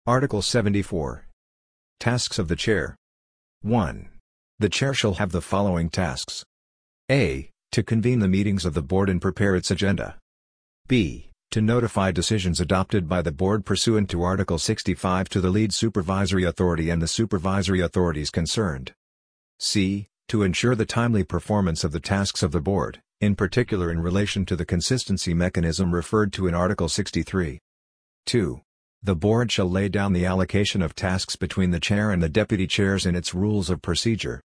Article 74. Tasks of the Chair. 1. The Chair shall have the following tasks. A. To convene the meetings of the Board and prepare its agenda. B. To notify decisions adopted by the Board pursuant to Article 65 to the lead supervisory authority and the supervisory authorities concerned. C. To ensure the timely performance of the tasks of the Board, in particular in relation to the consistency mechanism referred to in Article 63. 2. The Board shall lay down the allocation of tasks between the Chair and the Deputy Chairs in its Rules of Procedure.